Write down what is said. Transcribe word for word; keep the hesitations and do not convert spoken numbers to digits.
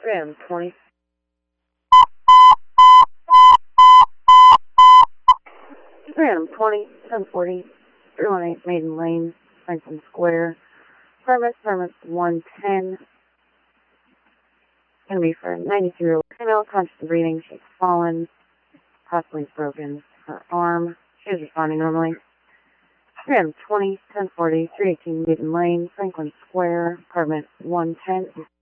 three item twenty. three item twenty, ten forty, three one eight Maiden Lane, Franklin Square. Permit, permit one ten. Gonna be for a ninety-two year old female, conscious of breathing. She's fallen, possibly broken her arm. She is responding normally. three item twenty, ten forty, three eighteen Maiden Lane, Franklin Square, apartment one ten.